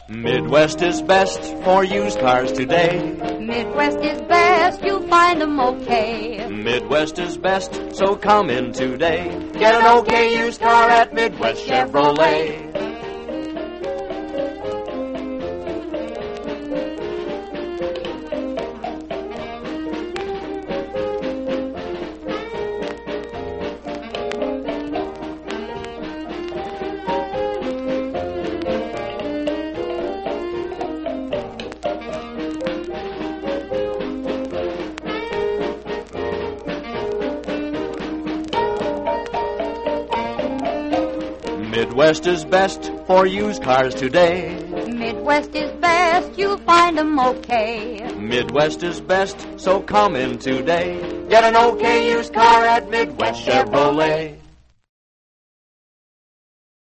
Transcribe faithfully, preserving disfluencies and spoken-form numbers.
Midwest is best for used cars today. Midwest is best, you'll find them okay. Midwest is best, so come in today. Get an okay used car at Midwest Chevrolet. Midwest is best for used cars today. Midwest is best, you'll find them okay. Midwest is best, so come in today. Get an okay used car at Midwest Chevrolet.